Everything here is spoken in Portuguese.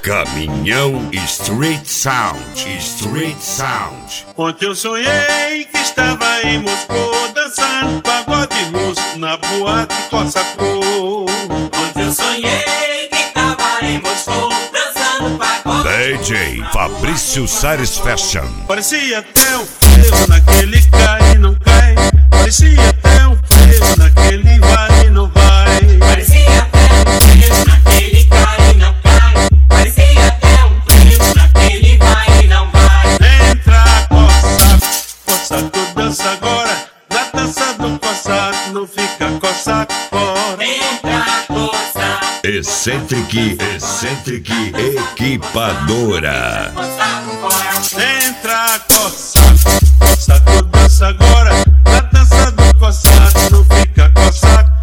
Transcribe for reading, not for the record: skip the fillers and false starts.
Caminhão Street Sound, Street Sound. Ontem eu sonhei que estava em Moscou, dançando pagode russo na boate Cossacô. Ontem eu sonhei que estava em Moscou, dançando pagode. DJ Fabrício Sares Fashion. Parecia até um frevo naquele cai e não cai. Parecia até um frevo naquele vai e não vai. Parecia até um frevo naquele cai e não cai. Parecia até um frevo naquele vai e não vai. Entra, Cossacô, dança agora. Na dança do Cossacô, não fica Cossacô fora. Entra, Cossacô. Excêntrique Equipadora. Entra, Cossacô, dança agora. Na dança do Cossacô, não fica Cossacô